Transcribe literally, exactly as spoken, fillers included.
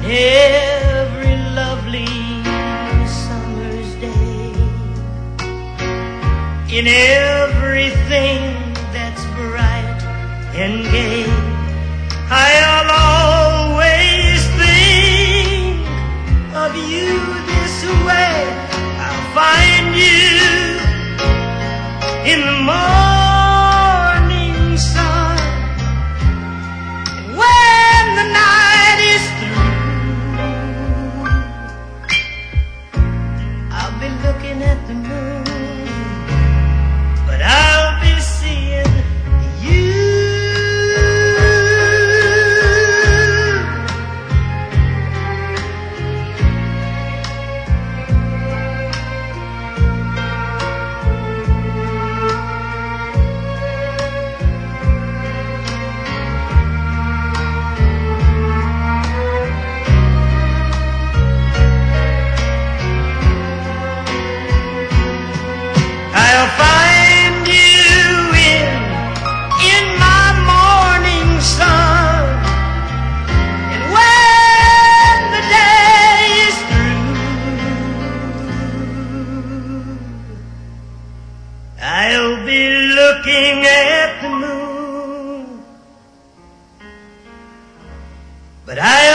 every lovely summer's day, in everything that's bright and gay, I'll always think of you this way. I'll find you in the morning sun, and when the night is through, I'll be looking at the moon, but I'll be seeing you. I'll find you in, in my morning sun, and when the day is through, I'll be looking at the moon, but I